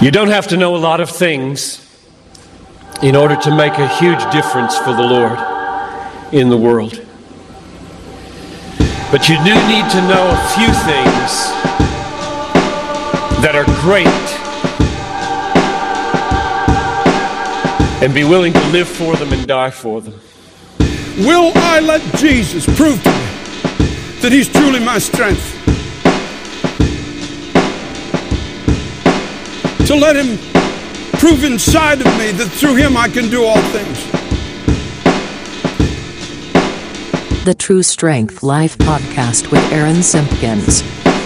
You don't have to know a lot of things in order to make a huge difference for the Lord in the world. But you do need to know a few things that are great and be willing to live for them and die for them. Will I let Jesus prove to me that he's truly my strength? To let him prove inside of me that through him I can do all things. The True Strength Life Podcast with Aaron Simpkins.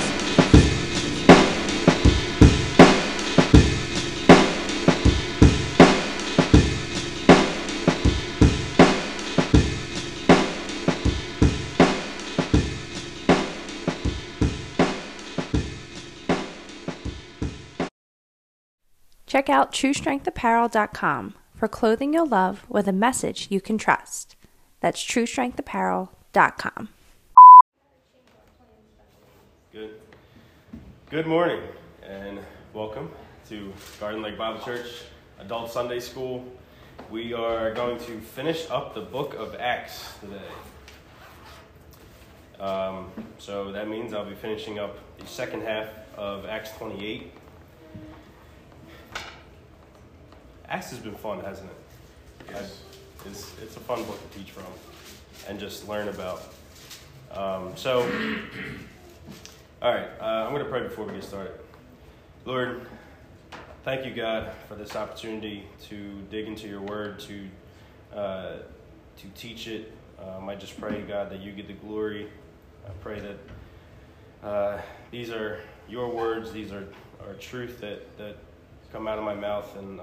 Check out TrueStrengthApparel.com for clothing you'll love with a message you can trust. That's TrueStrengthApparel.com. Good morning and welcome to Garden Lake Bible Church Adult Sunday School. We are going to finish up the book of Acts today. So that means I'll be finishing up the second half of Acts 28. Acts has been fun, hasn't it? Yes. It's a fun book to teach from and just learn about. All right, I'm going to pray before we get started. Lord, thank you, God, for this opportunity to dig into your word, to teach it. I just pray, God, that you get the glory. I pray that these are your words, these are truth that come out of my mouth, and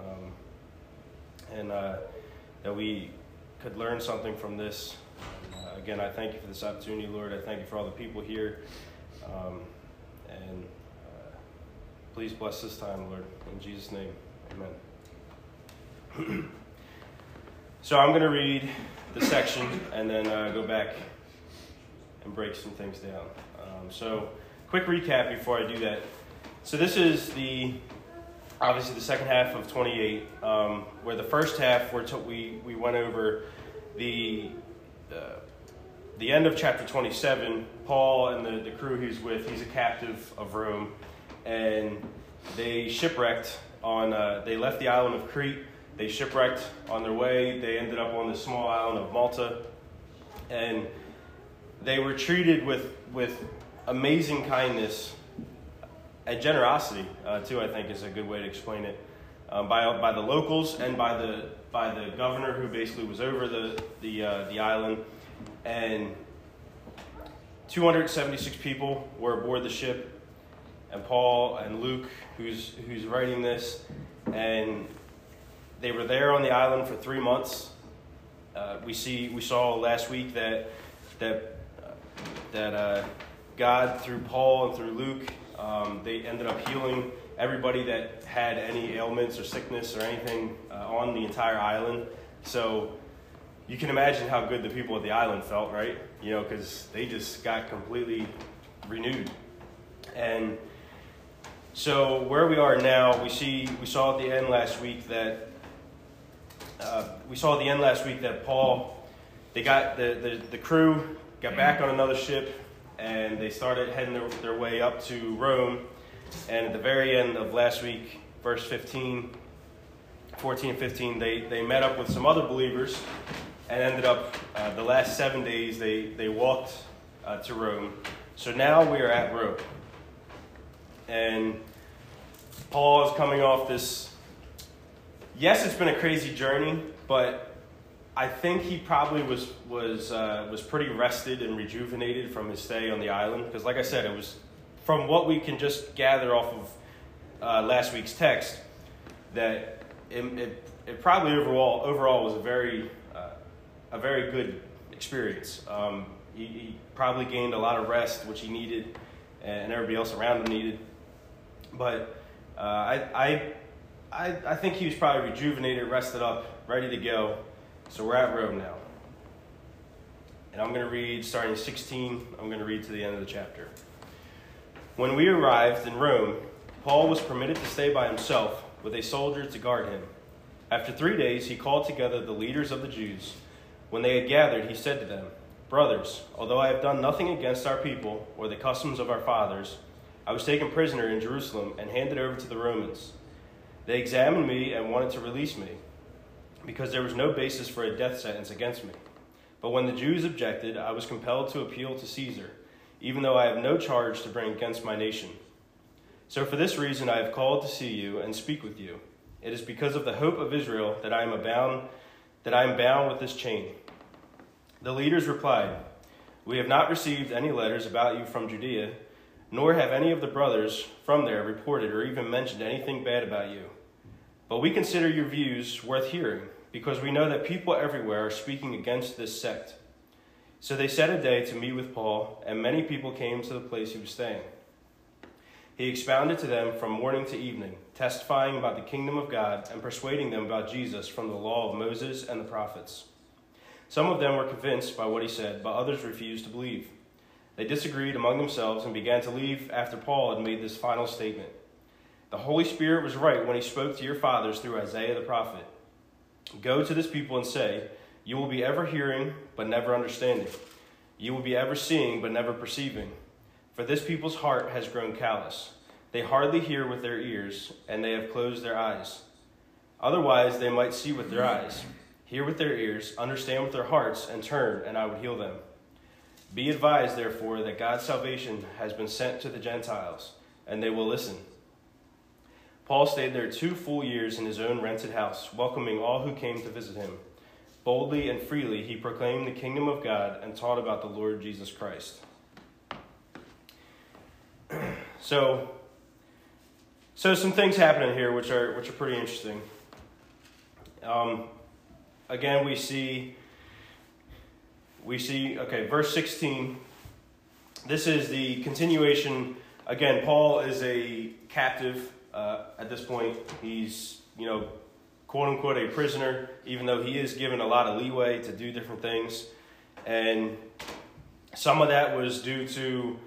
that we could learn something from this. Again, I thank you for this opportunity, Lord. I thank you for all the people here. Please bless this time, Lord. In Jesus' name, amen. So I'm going to read the section and then go back and break some things down. So quick recap before I do that. So this is obviously the second half of 28, where the first half we went over the end of chapter 27. Paul and the crew he's with, he's a captive of Rome, and they shipwrecked they left the island of Crete, they shipwrecked on their way, they ended up on the small island of Malta, and they were treated with amazing kindness and generosity, too, I think is a good way to explain it, by the locals and by the governor who basically was over the island. And 276 people were aboard the ship, and Paul and Luke, who's writing this, and they were there on the island for 3 months. We saw last week that God, through Paul and through Luke, they ended up healing everybody that had any ailments or sickness or anything on the entire island. So you can imagine how good the people at the island felt, right? Because they just got completely renewed. And so where we are now, we saw at the end last week that Paul, they got the crew got back on another ship, and they started heading their way up to Rome. And at the very end of last week, verse 14 and 15, they met up with some other believers and ended up, the last 7 days, they walked to Rome. So now we are at Rome. And Paul is coming off this, yes, it's been a crazy journey, but I think he probably was pretty rested and rejuvenated from his stay on the island. Because like I said, it was, from what we can just gather off of last week's text, that it probably overall was a very good experience. He probably gained a lot of rest, which he needed, and everybody else around him needed. But I think he was probably rejuvenated, rested up, ready to go. So we're at Rome now. And I'm going to read, starting 16, I'm going to read to the end of the chapter. When we arrived in Rome, Paul was permitted to stay by himself with a soldier to guard him. After 3 days, he called together the leaders of the Jews. When they had gathered, he said to them, "Brothers, although I have done nothing against our people or the customs of our fathers, I was taken prisoner in Jerusalem and handed over to the Romans. They examined me and wanted to release me, because there was no basis for a death sentence against me. But when the Jews objected, I was compelled to appeal to Caesar, even though I have no charge to bring against my nation. So for this reason I have called to see you and speak with you. It is because of the hope of Israel that I am bound with this chain." The leaders replied, "We have not received any letters about you from Judea, nor have any of the brothers from there reported or even mentioned anything bad about you. But we consider your views worth hearing, because we know that people everywhere are speaking against this sect." So they set a day to meet with Paul, and many people came to the place he was staying. He expounded to them from morning to evening, testifying about the kingdom of God and persuading them about Jesus from the law of Moses and the prophets. Some of them were convinced by what he said, but others refused to believe. They disagreed among themselves and began to leave after Paul had made this final statement. "The Holy Spirit was right when he spoke to your fathers through Isaiah the prophet. Go to this people and say, you will be ever hearing, but never understanding. You will be ever seeing, but never perceiving. For this people's heart has grown callous. They hardly hear with their ears, and they have closed their eyes. Otherwise they might see with their eyes, hear with their ears, understand with their hearts, and turn, and I would heal them. Be advised, therefore, that God's salvation has been sent to the Gentiles, and they will listen." Paul stayed there 2 full years in his own rented house, welcoming all who came to visit him. Boldly and freely he proclaimed the kingdom of God and taught about the Lord Jesus Christ. So some things happening here which are pretty interesting. Again, we see verse 16. This is the continuation. Again, Paul is a captive at this point. He's, quote unquote, a prisoner, even though he is given a lot of leeway to do different things. And some of that was due to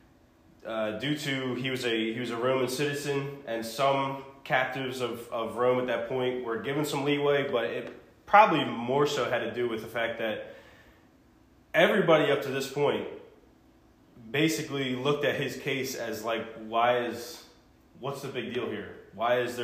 he was a Roman citizen, and some captives of Rome at that point were given some leeway, but it probably more so had to do with the fact that everybody up to this point basically looked at his case as like, what's the big deal here? Why is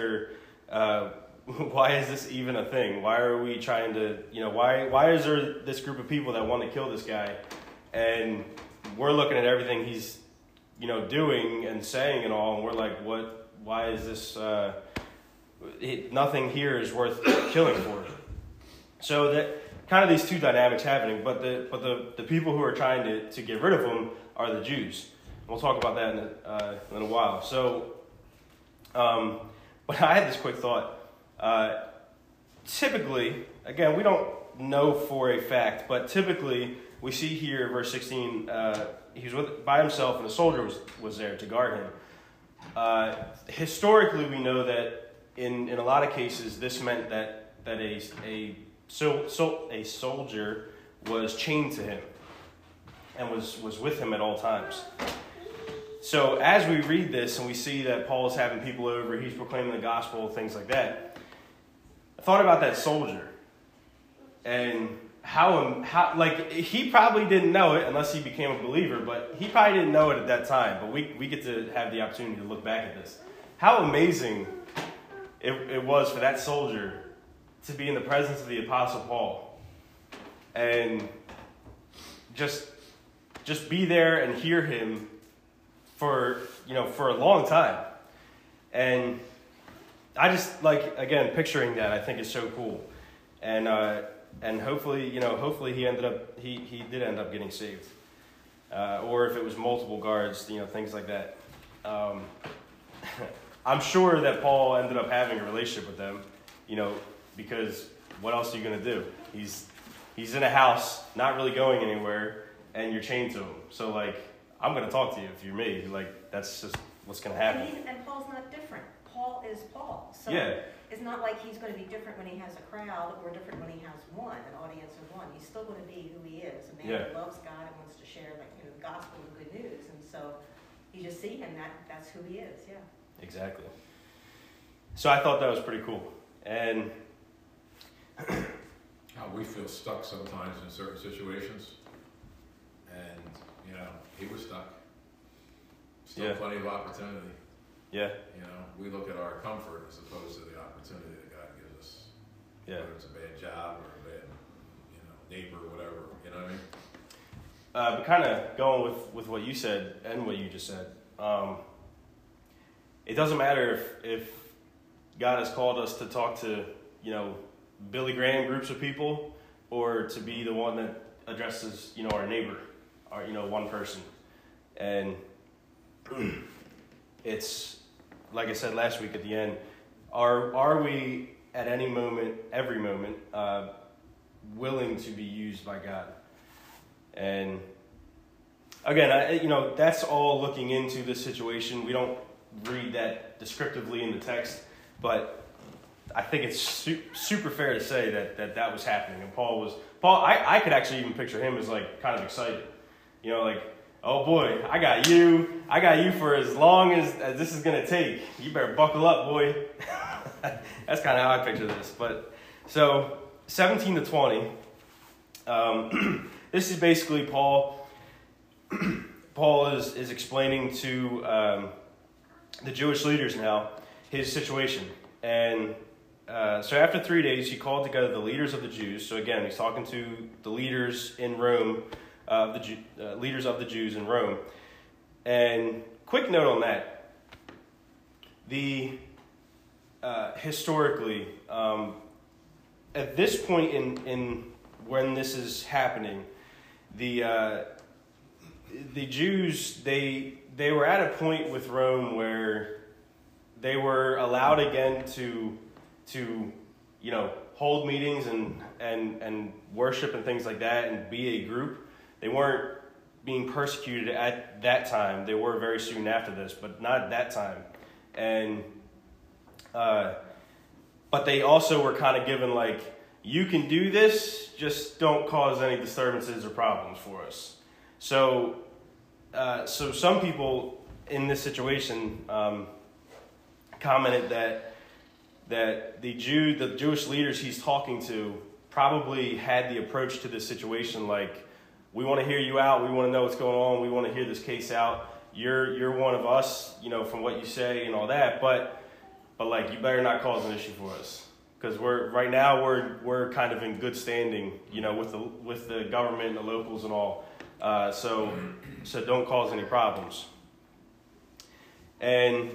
this even a thing? Why are we trying to, why is there this group of people that want to kill this guy? And we're looking at everything he's, doing and saying and all, and we're like, why is this, nothing here is worth killing for. So that kind of these two dynamics happening, but the people who are trying to get rid of him are the Jews. We'll talk about that in a while. So, but I had this quick thought. Typically, again, we don't know for a fact, but typically we see here, verse 16, he was by himself and a soldier was there to guard him. Historically, we know that in a lot of cases, this meant that a soldier was chained to him and was with him at all times. So as we read this and we see that Paul is having people over, he's proclaiming the gospel, things like that, I thought about that soldier and how he probably didn't know it unless he became a believer, but he probably didn't know it at that time. But we get to have the opportunity to look back at this. How amazing it was for that soldier to be in the presence of the Apostle Paul and just be there and hear him for a long time. And I just again, picturing that, I think is so cool. And hopefully he did end up getting saved. Or if it was multiple guards, things like that. I'm sure that Paul ended up having a relationship with them, because what else are you going to do? He's in a house, not really going anywhere, and you're chained to him. So, I'm going to talk to you if you're me. That's just what's going to happen. And Paul's not different. Paul is Paul. So yeah. It's not like he's going to be different when he has a crowd or different when he has an audience of one. He's still going to be who he is, a man who loves God and wants to share the gospel and good news. And so you just see him, that's who he is, yeah. Exactly. So I thought that was pretty cool. And how we feel stuck sometimes in certain situations. And, he was stuck. Still plenty of opportunity. Yeah. We look at our comfort as opposed to the opportunity that God gives us. Yeah. Whether it's a bad job or a bad, neighbor or whatever, you know what I mean? But kind of going with what you said and what you just said, it doesn't matter if God has called us to talk to, Billy Graham groups of people, or to be the one that addresses, our neighbor, or, one person. And it's, like I said last week at the end, are we at any moment, every moment, willing to be used by God? And again, that's all looking into this situation. We don't read that descriptively in the text, but I think it's super fair to say that was happening. And Paul, I could actually even picture him as like kind of excited, oh boy, I got you for as long as this is going to take. You better buckle up, boy. That's kind of how I picture this. But so 17 to 20, this is basically Paul. Paul is explaining to the Jewish leaders now his situation. And so after 3 days, he called together the leaders of the Jews. So again, he's talking to the leaders in Rome, leaders of the Jews in Rome. And quick note on that: historically, at this point in when this is happening, the Jews they were at a point with Rome where they were allowed again to hold meetings and worship and things like that and be a group. They weren't being persecuted at that time. They were very soon after this, but not at that time. And but they also were kind of given like, you can do this, just don't cause any disturbances or problems for us. So some people in this situation commented that the Jewish leaders he's talking to probably had the approach to this situation like, we want to hear you out, we want to know what's going on, we want to hear this case out. You're one of us, from what you say and all that, but like, you better not cause an issue for us, because we're kind of in good standing, with the government and the locals and all. So don't cause any problems. And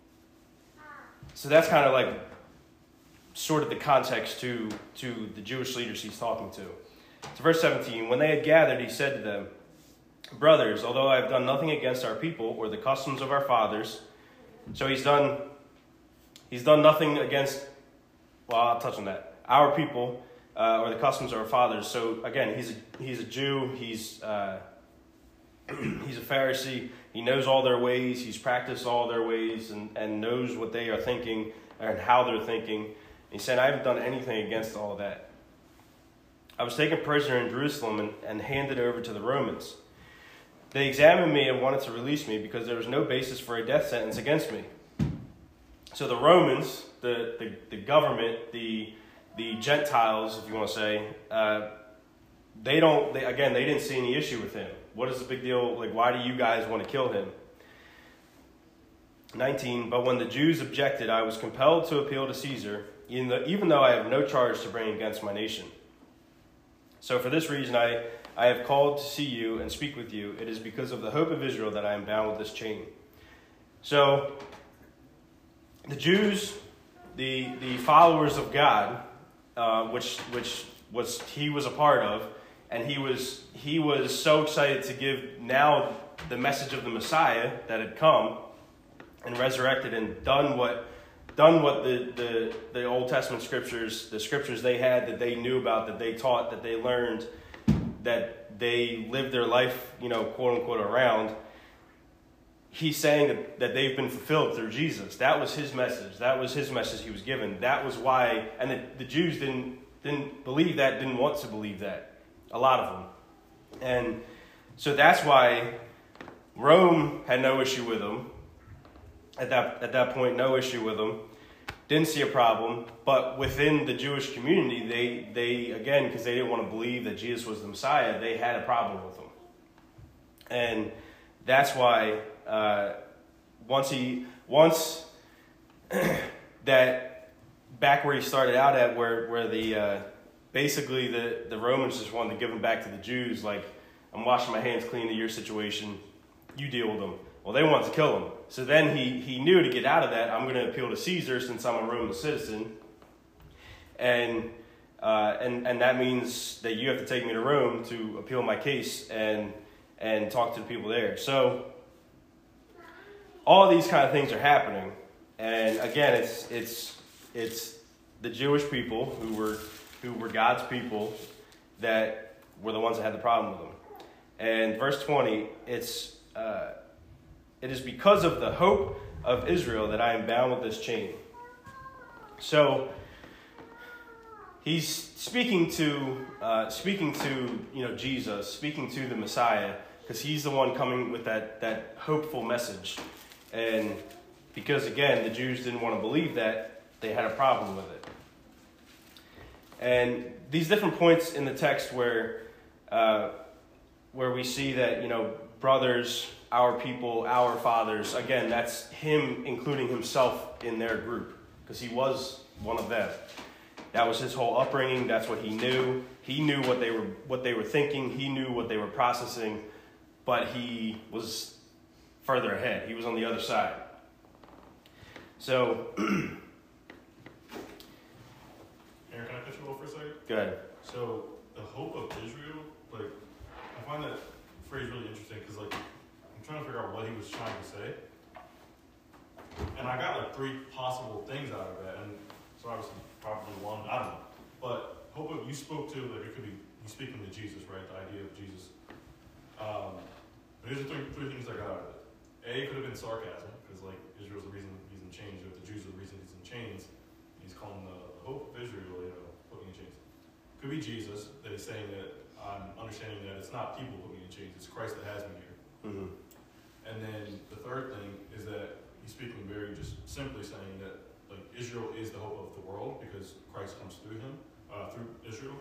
so that's kind of like sort of the context to the Jewish leaders he's talking to. So verse 17, when they had gathered, he said to them, brothers, although I have done nothing against our people or the customs of our fathers, so he's done nothing against, well, I'll touch on that, our people or the customs of our fathers. So again, he's a Jew, he's a Pharisee, he knows all their ways, he's practiced all their ways and knows what they are thinking and how they're thinking. And he said, I haven't done anything against all of that. I was taken prisoner in Jerusalem and handed over to the Romans. They examined me and wanted to release me because there was no basis for a death sentence against me. So the Romans, the government, the Gentiles, if you want to say, they didn't see any issue with him. What is the big deal? Like, why do you guys want to kill him? 19, but when the Jews objected, I was compelled to appeal to Caesar, even though I have no charge to bring against my nation. So for this reason, I have called to see you and speak with you. It is because of the hope of Israel that I am bound with this chain. So the Jews, the followers of God, which he was a part of, and he was so excited to give now the message of the Messiah that had come and resurrected and done what the Old Testament scriptures, the scriptures they had that they knew about, that they taught, that they learned, that they lived their life, quote unquote, around. He's saying that they've been fulfilled through Jesus. That was his message. That was his message he was given. That was why, and the Jews didn't believe that, didn't want to believe that. A lot of them. And so that's why Rome had no issue with him. At that point, no issue with him. didn't see a problem, but within the Jewish community, they again, because they didn't want to believe that Jesus was the Messiah, they had a problem with him. And that's why once that back where he started out at, where the basically the Romans just wanted to give him back to the Jews, like, I'm washing my hands clean to your situation, you deal with them. Well, they wanted to kill him. So then he knew to get out of that, I'm going to appeal to Caesar since I'm a Roman citizen. And that means that you have to take me to Rome to appeal my case and talk to the people there. So all these kind of things are happening. And again, it's the Jewish people who were God's people that were the ones that had the problem with him. And verse 20, it is because of the hope of Israel that I am bound with this chain. So he's speaking to Jesus, speaking to the Messiah, because he's the one coming with that hopeful message. And because again, the Jews didn't want to believe that, they had a problem with it. And these different points in the text where we see that, brothers, our people, our fathers, again, that's him including himself in their group, because he was one of them. That was his whole upbringing. That's what he knew. He knew what they were thinking. He knew what they were processing, but he was further ahead. He was on the other side. So, Aaron, can I cut you off for a second? Go ahead. So, the hope of Israel, I find that phrase really interesting because, I'm trying to figure out what he was trying to say. And I got, 3 possible things out of that. And so, obviously, probably one, I don't know. But hope of, you spoke to, it could be you speaking to Jesus, right? The idea of Jesus. But here's the three things I got out of it. A, it could have been sarcasm, because, Israel's the reason he's in chains, or the Jews are the reason he's in chains. He's calling the hope of Israel, put me in chains. Could be Jesus, that he's saying that I'm understanding that it's not people put me in chains, it's Christ that has me here. Mm-hmm. And then the third thing is that he's speaking very just simply saying that Israel is the hope of the world because Christ comes through him, through Israel.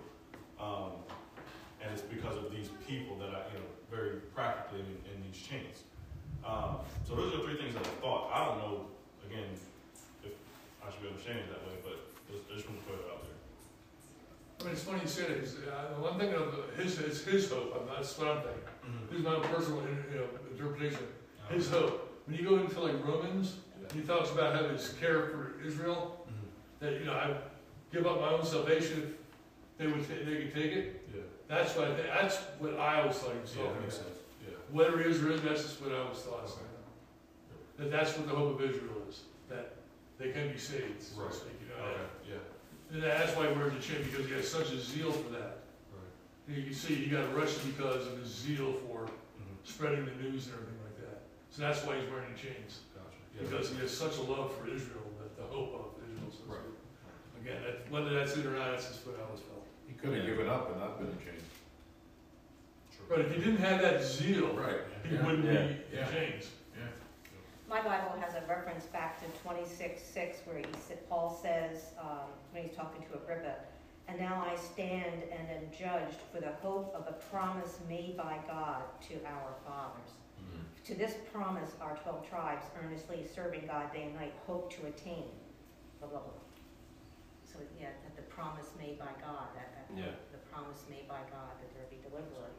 And it's because of these people that very practically in these chains. So those are 3 things that I thought. I don't know, again, if I should be understanding it that way, but I just want to put it out there. I mean, it's funny you say that, because one thing of his hope. That's what I'm thinking. Mm-hmm. This is my personal interpretation. His hope. When you go into Romans, he talks about having his care for Israel, that I give up my own salvation if they could take it. Yeah. That's what I always thought he was talking about. Yeah. Whatever Israel is, that's just what I always thought. That's what the hope of Israel is. That they can be saved. So right. to speak, Yeah. And that's why he wears a chain, because he has such a zeal for that. Right. You can see he got arrested because of his zeal for spreading the news and everything like that. So that's why he's wearing the chains. Gotcha. Yeah, because he has such a love for Israel, that the hope of Israel. So right. Again, whether that's it or not, that's just what I always felt. He could have given up and not been in chains. But if he didn't have that zeal, Right. he wouldn't be in chains. Yeah. My Bible has a reference back to 26:6 where Paul says, when he's talking to Agrippa, "And now I stand and am judged for the hope of the promise made by God to our fathers." Mm-hmm. To this promise our 12 tribes, earnestly serving God day and night, hope to attain. Blah, blah, blah. So that the promise made by God, the promise made by God that there be deliverer.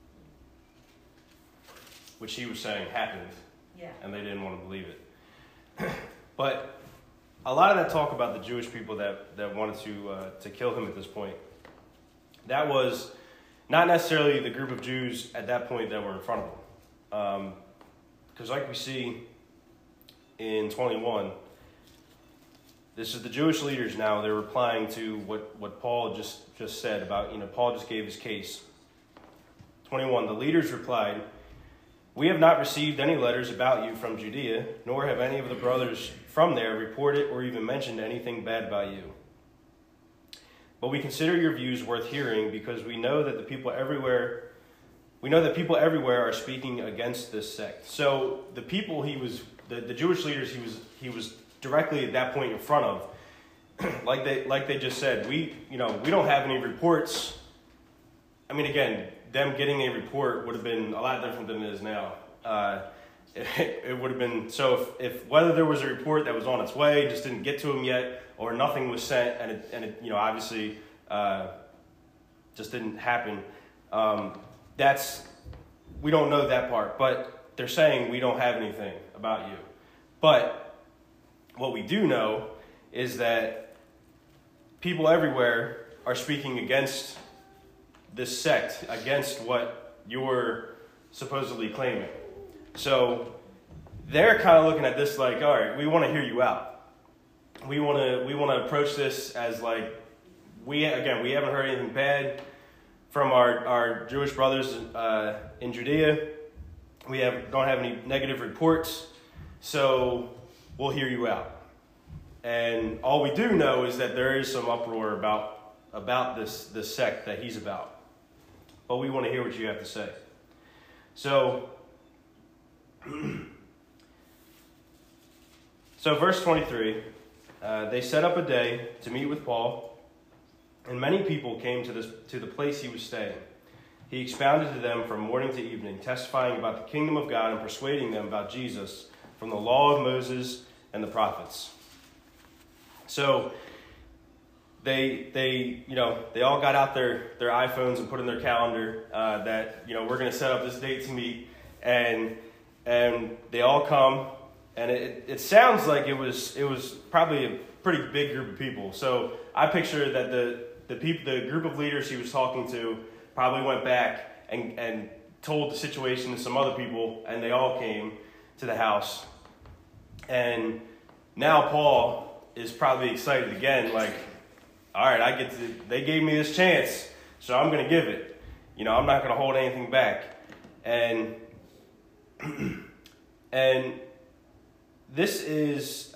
Which he was saying happened. Yeah. And they didn't want to believe it. But a lot of that talk about the Jewish people that wanted to kill him at this point, that was not necessarily the group of Jews at that point that were in front of him. Because like we see in 21, this is the Jewish leaders now. They're replying to what Paul just said about, Paul just gave his case. 21, the leaders replied, "We have not received any letters about you from Judea, nor have any of the brothers from there reported or even mentioned anything bad about you. But we consider your views worth hearing because we know that people everywhere are speaking against this sect." So the people the Jewish leaders he was directly at that point in front of. Like they just said, we don't have any reports. I mean, again, them getting a report would have been a lot different than it is now. It would have been, so if whether there was a report that was on its way, just didn't get to them yet, or nothing was sent, and it obviously just didn't happen. We don't know that part, but they're saying we don't have anything about you. But what we do know is that people everywhere are speaking against this sect, against what you're supposedly claiming. So they're kind of looking at this like, all right, we want to hear you out. We want to approach this as like, we haven't heard anything bad from our Jewish brothers in Judea. We don't have any negative reports, so we'll hear you out. And all we do know is that there is some uproar about this sect that he's about. But we want to hear what you have to say. So verse 23, they set up a day to meet with Paul, and many people came to the place he was staying. He expounded to them from morning to evening, testifying about the kingdom of God and persuading them about Jesus from the law of Moses and the prophets. So they all got out their iPhones and put in their calendar that we're going to set up this date to meet, and they all come, and it sounds like it was probably a pretty big group of people. So I picture that the group of leaders he was talking to probably went back and told the situation to some other people, and they all came to the house. And now Paul is probably excited again, like, all right, they gave me this chance, so I'm going to give it. I'm not going to hold anything back. And this is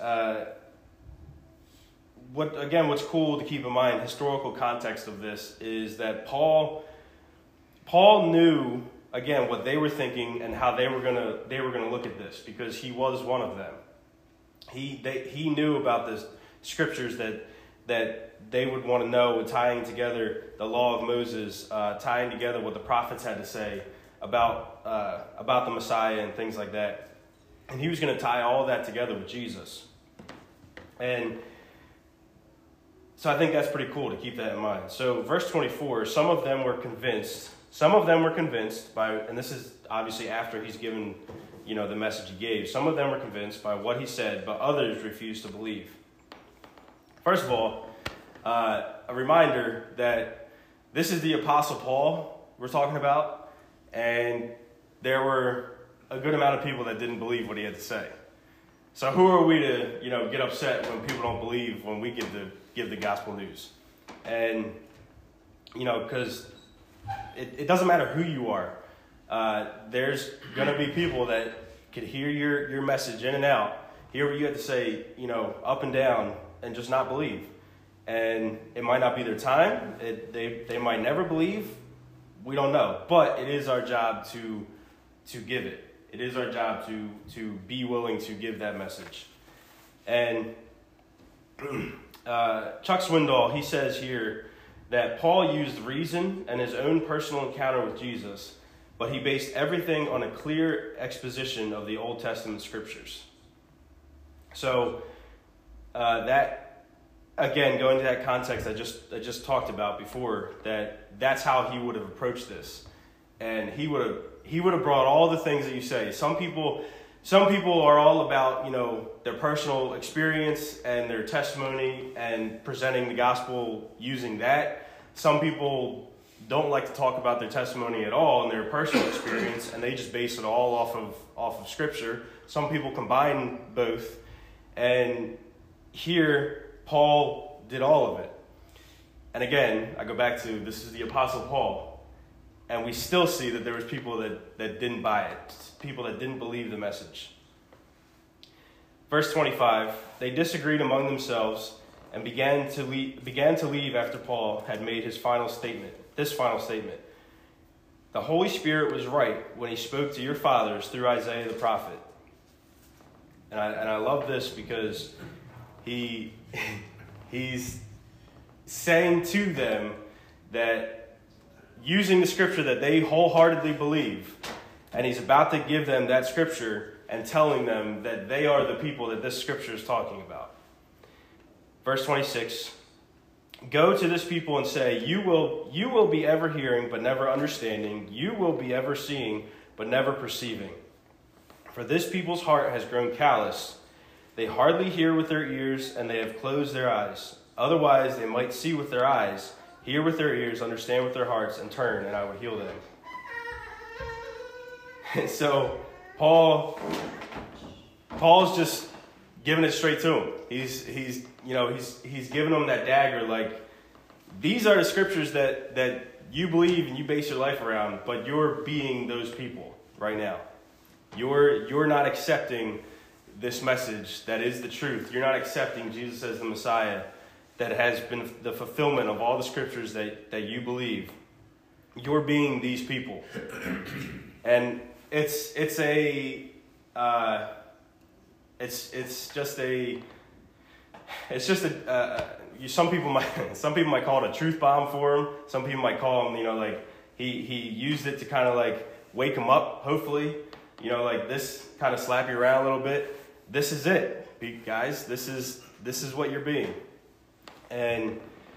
what's cool to keep in mind. Historical context of this is that Paul knew again what they were thinking and how they were gonna look at this, because he was one of them. He knew about the scriptures that they would want to know, with tying together the law of Moses, tying together what the prophets had to say about the Messiah and things like that. And he was going to tie all that together with Jesus. And so I think that's pretty cool to keep that in mind. So verse 24, some of them were convinced by, and this is obviously after he's given, the message he gave. Some of them were convinced by what he said, but others refused to believe. First of all, a reminder that this is the Apostle Paul we're talking about, and there were a good amount of people that didn't believe what he had to say. So who are we to, get upset when people don't believe when we give the gospel news? And, because it doesn't matter who you are. There's going to be people that could hear your message in and out, hear what you have to say, up and down, and just not believe. And it might not be their time. They might never believe. We don't know. But it is our job to give it. It is our job to be willing to give that message. And Chuck Swindoll, he says here that Paul used reason and his own personal encounter with Jesus, but he based everything on a clear exposition of the Old Testament scriptures. So that, again, going to that context I just talked about before, that's how he would have approached this. And he would have brought all the things that you say. Some people are all about, their personal experience and their testimony and presenting the gospel using that. Some people don't like to talk about their testimony at all and their personal experience, and they just base it all off of scripture. Some people combine both. And here, Paul did all of it. And again, I go back to, this is the Apostle Paul. And we still see that there was people that didn't buy it, people that didn't believe the message. Verse 25, they disagreed among themselves and began to leave after Paul had made this final statement. The Holy Spirit was right when he spoke to your fathers through Isaiah the prophet. And I love this because He's saying to them that using the scripture that they wholeheartedly believe, and he's about to give them that scripture and telling them that they are the people that this scripture is talking about. Verse 26, go to this people and say, you will be ever hearing but never understanding. You will be ever seeing but never perceiving. For this people's heart has grown callous. They hardly hear with their ears, and they have closed their eyes. Otherwise they might see with their eyes, hear with their ears, understand with their hearts, and turn, and I would heal them. And so Paul's just giving it straight to him. He's giving them that dagger, like, these are the scriptures that you believe and you base your life around, but you're being those people right now. You're not accepting this message that is the truth. You're not accepting Jesus as the Messiah that has been the fulfillment of all the scriptures that you believe. You're being these people. And it's just a some people might call it a truth bomb for him. Some people might call him, like he used it to kind of like wake him up, hopefully, like this, kind of slap you around a little bit. This is it, guys. This is what you're being. And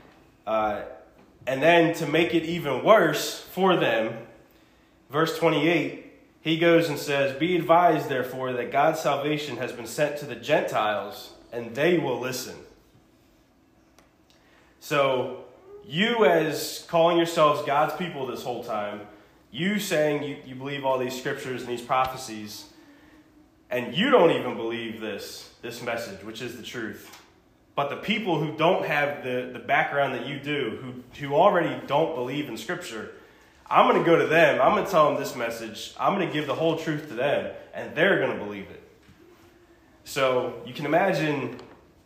then to make it even worse for them, verse 28, he goes and says, be advised, therefore, that God's salvation has been sent to the Gentiles, and they will listen. So you, as calling yourselves God's people this whole time, you saying you believe all these scriptures and these prophecies, and you don't even believe this message, which is the truth. But the people who don't have the background that you do, who already don't believe in scripture, I'm going to go to them. I'm going to tell them this message. I'm going to give the whole truth to them, and they're going to believe it. So you can imagine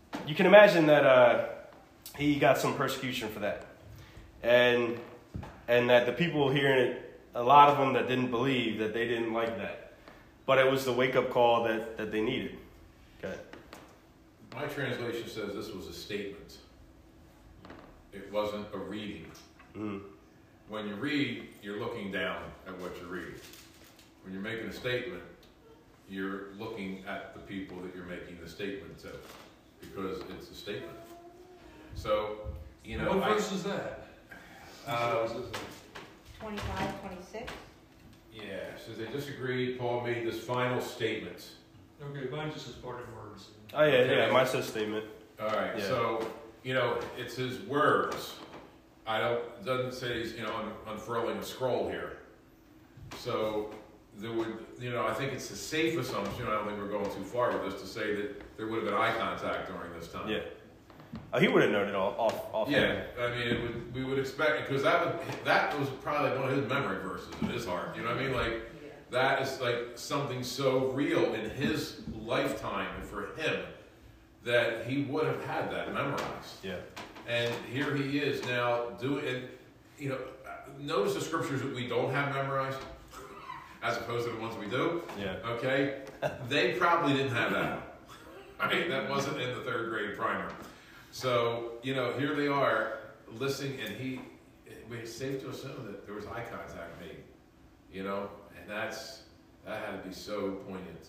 that he got some persecution for that, and that the people hearing it, a lot of them that didn't believe, that they didn't like that. But it was the wake-up call that they needed. Okay. My translation says this was a statement. It wasn't a reading. Mm-hmm. When you read, you're looking down at what you're reading. When you're making a statement, you're looking at the people that you're making the statement to, because it's a statement. So, what verse is that? 25, 26? Yeah, so they disagreed. Paul made this final statement. Okay, mine just says parting words. Oh, yeah, mine says statement. All right, yeah. So, it's his words. It doesn't say he's, unfurling a scroll here. So, there would, I think it's a safe assumption, I don't think we're going too far with this, to say that there would have been eye contact during this time. Yeah. Oh, he would have known it off. Yeah, I mean, we would expect, because that was probably one of his memory verses in his heart. You know what I mean? Like, that is like something so real in his lifetime and for him that he would have had that memorized. Yeah. And here he is now doing it. Notice the scriptures that we don't have memorized, as opposed to the ones we do. Yeah. Okay? They probably didn't have that. Right? That wasn't in the third grade primer. So, here they are listening, and it's safe to assume that there was eye contact made, and that had to be so poignant.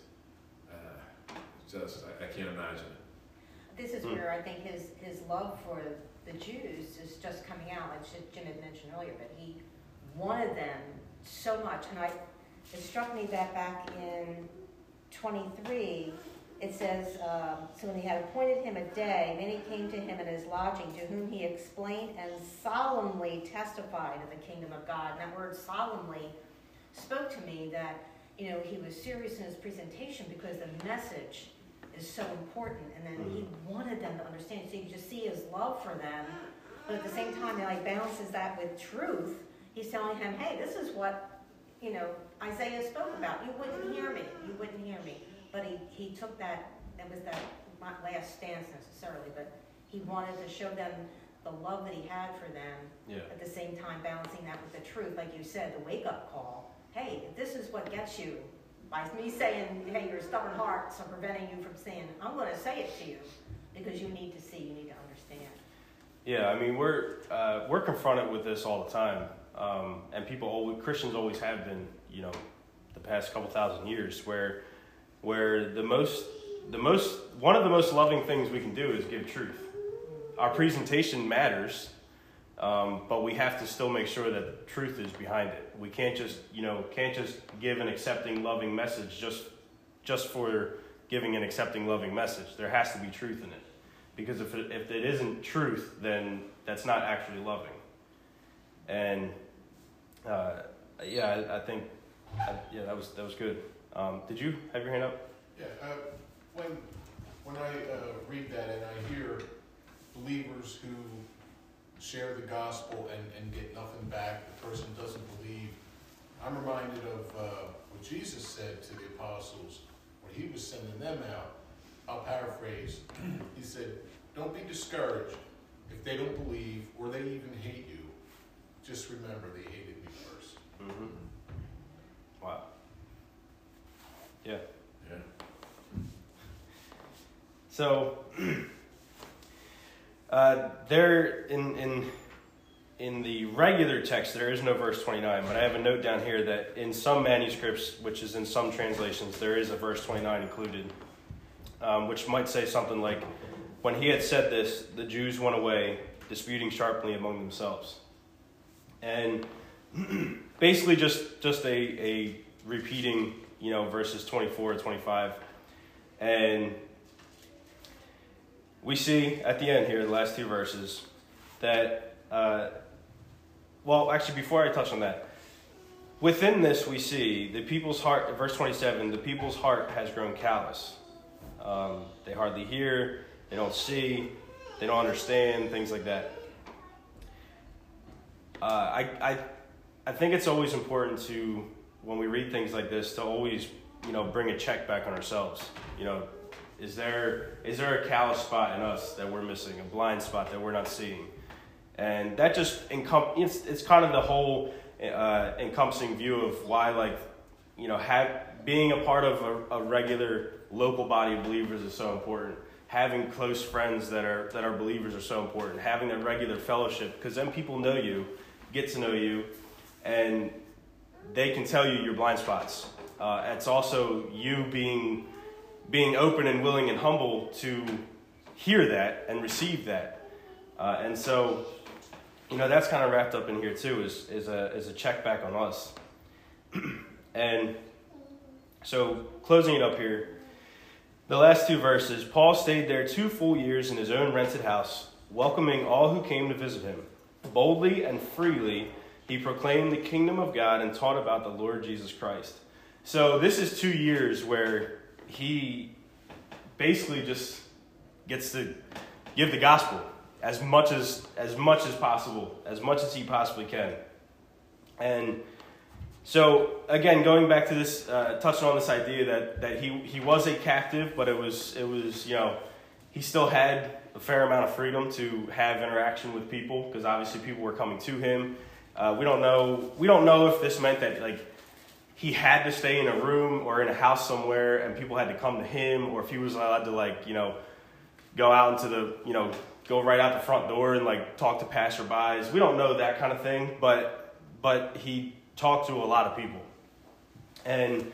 I can't imagine it. This is where I think his love for the Jews is just coming out, like Jim had mentioned earlier, but he wanted them so much. And it struck me that back in 23, it says, so when he had appointed him a day, many came to him at his lodging, to whom he explained and solemnly testified of the kingdom of God. And that word solemnly spoke to me that, he was serious in his presentation because the message is so important. And then he wanted them to understand. So you just see his love for them. But at the same time, he balances that with truth. He's telling him, hey, this is what, Isaiah spoke about. You wouldn't hear me. You wouldn't hear me. But he took that, it was that not last stance necessarily, but he wanted to show them the love that he had for them. Yeah. At the same time balancing that with the truth, like you said, the wake-up call. Hey, if this is what gets you, by me saying, hey, you're a stubborn heart, so preventing you from sin, I'm going to say it to you, because you need to see, you need to understand. Yeah, I mean, we're confronted with this all the time, and Christians always have been, you know, the past couple thousand years, where one of the most loving things we can do is give truth. Our presentation matters, but we have to still make sure that the truth is behind it. We can't just give an accepting, loving message just for giving an accepting, loving message. There has to be truth in it, because if it isn't truth, then that's not actually loving. And I think that was good. Did you have your hand up? Yeah. When I read that and I hear believers who share the gospel and get nothing back, the person doesn't believe, I'm reminded of what Jesus said to the apostles when he was sending them out. I'll paraphrase. He said, don't be discouraged if they don't believe or they even hate you. Just remember they hated me first. Mm-hmm. Wow. Yeah. Yeah. So there in the regular text there is no verse 29, but I have a note down here that in some manuscripts, which is in some translations, there is a verse 29 included, which might say something like, when he had said this, the Jews went away, disputing sharply among themselves. And basically just a repeating, you know, verses 24 and 25. And we see at the end here, the last two verses, that, actually before I touch on that, within this we see the people's heart, verse 27, the people's heart has grown callous. They hardly hear, they don't see, they don't understand, things like that. I think it's always important to, when we read things like this, to always, you know, bring a check back on ourselves. You know, is there a callous spot in us that we're missing, a blind spot that we're not seeing? And that just it's kind of the whole encompassing view of why, like, you know, being a part of a regular local body of believers is so important. Having close friends that are believers are so important. Having a regular fellowship, because then people know you, get to know you, and they can tell you your blind spots. It's also you being open and willing and humble to hear that and receive that. And so, you know, that's kind of wrapped up in here too, is a check back on us. And so, closing it up here, the last two verses, Paul stayed there 2 full years in his own rented house, welcoming all who came to visit him. Boldly and freely, he proclaimed the kingdom of God and taught about the Lord Jesus Christ. So this is 2 years where he basically just gets to give the gospel as much as possible, as much as he possibly can. And so again, going back to this, touching on this idea that he was a captive, but it was you know, he still had a fair amount of freedom to have interaction with people, because obviously people were coming to him. We don't know if this meant that, like, he had to stay in a room or in a house somewhere and people had to come to him, or if he was allowed to, like, you know, go out into the, you know, go right out the front door and, like, talk to passerbys. We don't know that kind of thing, but he talked to a lot of people, and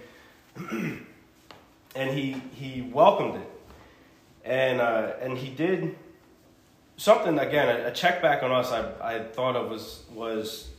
he welcomed it, and he did something, again, a check back on us. I thought of was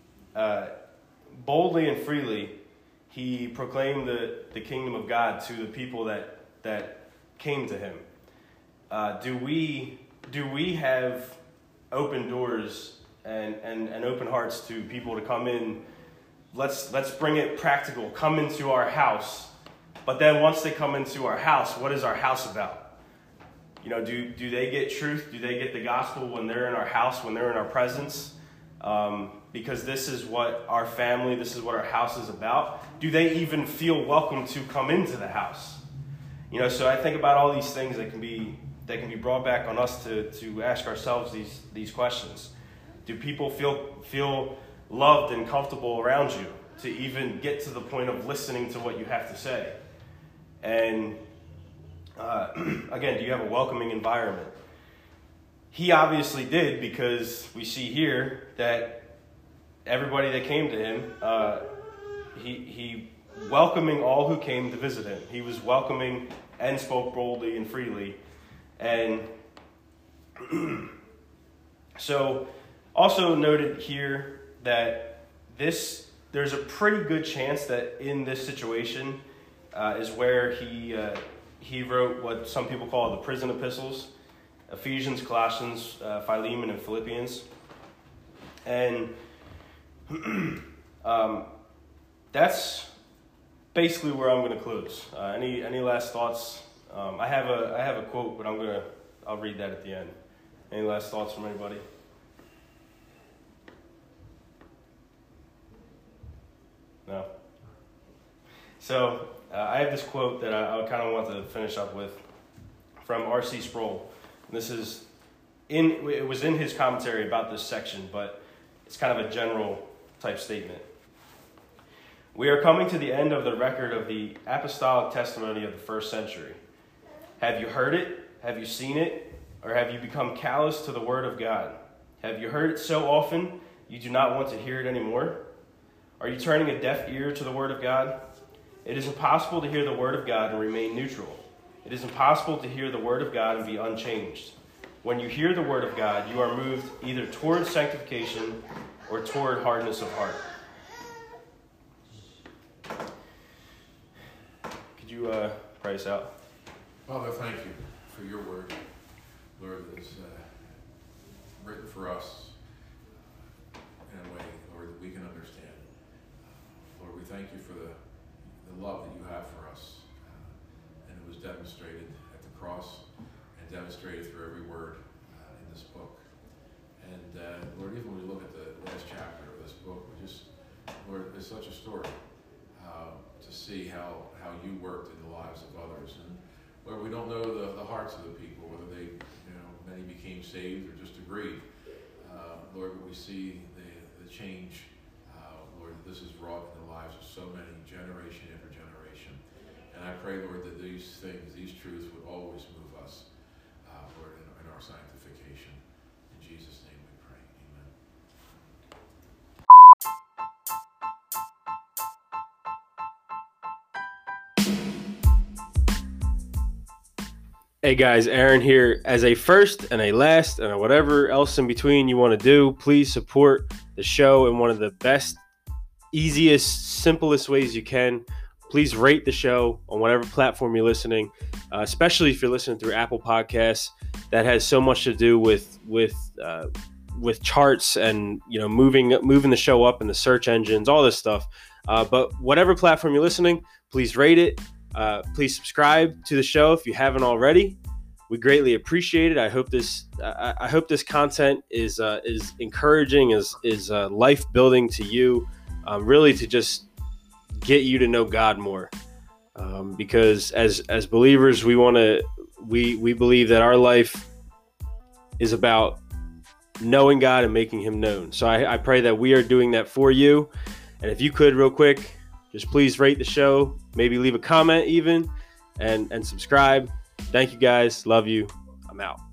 boldly and freely he proclaimed the kingdom of God to the people that came to him. Do we have open doors and open hearts to people to come in? Let's bring it practical. Come into our house, but then once they come into our house, what is our house about? You know, do they get truth? Do they get the gospel when they're in our house, when they're in our presence? Because this is what our family, this is what our house is about. Do they even feel welcome to come into the house? You know, so I think about all these things that can be brought back on us to ask ourselves these questions. Do people feel loved and comfortable around you to even get to the point of listening to what you have to say? And Again, do you have a welcoming environment? He obviously did, because we see here that everybody that came to him, he welcoming all who came to visit him. He was welcoming and spoke boldly and freely. And so also noted here that there's a pretty good chance that in this situation is where he wrote what some people call the prison epistles: Ephesians, Colossians, Philemon, and Philippians. And that's basically where I'm going to close. Any last thoughts? I have a quote, but I'll read that at the end. Any last thoughts from anybody? No. So I have this quote that I kind of want to finish up with from R.C. Sproul. And this is it was in his commentary about this section, but it's kind of a general type statement. We are coming to the end of the record of the apostolic testimony of the first century. Have you heard it? Have you seen it? Or have you become callous to the word of God? Have you heard it so often you do not want to hear it anymore? Are you turning a deaf ear to the word of God? It is impossible to hear the word of God and remain neutral. It is impossible to hear the word of God and be unchanged. When you hear the word of God, you are moved either toward sanctification or toward hardness of heart. Could you pray us out? Father, thank you for your word, Lord, that is written for us in a way, Lord, that we can understand. Lord, we thank you for the love that you have for us, and it was demonstrated at the cross and demonstrated through every word in this book. And Lord, even when we look at the last chapter of this book, Lord, it's such a story to see how you worked in the lives of others. And Lord, we don't know the hearts of the people, whether they, many became saved or just agreed. Lord, but we see the change, Lord, that this has wrought in the lives of so many, generation after generation. And I pray, Lord, that these things, these truths would always move us, Lord, in our sanctification. In Jesus' name we pray. Amen. Hey guys, Aaron here. As a first and a last and a whatever else in between you want to do, please support the show in one of the best, easiest, simplest ways you can. Please rate the show on whatever platform you're listening, especially if you're listening through Apple Podcasts. That has so much to do with charts and moving the show up in the search engines, all this stuff. But whatever platform you're listening, please rate it. Please subscribe to the show if you haven't already. We greatly appreciate it. I hope this content is encouraging, is life building to you, really to just get you to know God more. Because as believers, we believe that our life is about knowing God and making Him known. So I pray that we are doing that for you. And if you could, real quick, just please rate the show, maybe leave a comment even, and subscribe. Thank you guys. Love you. I'm out.